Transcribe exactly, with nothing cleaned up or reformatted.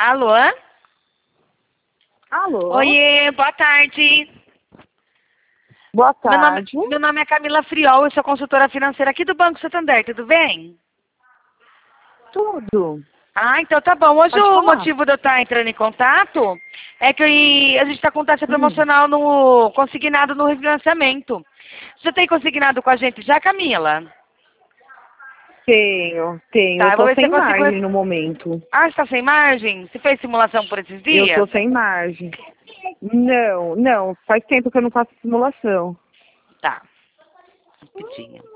Alô? Alô? Oiê, boa tarde. Boa Meu nome, tarde. meu nome é Camila Friol, eu sou consultora financeira aqui do Banco Santander, tudo bem? Tudo. Ah, então tá bom. Hoje Pode o falar. motivo de eu estar entrando em contato é que a gente está com taxa Hum. promocional no consignado no refinanciamento. Você tem consignado com a gente já, Camila? Tenho, tenho. Tá, Eu eu vou tô ver se eu sem consigo... margem ref- no momento. Ah, você tá sem margem? Você fez simulação por esses Eu dias? tô sem margem. Não, não. Faz tempo que eu não faço simulação. Tá. Rapidinho.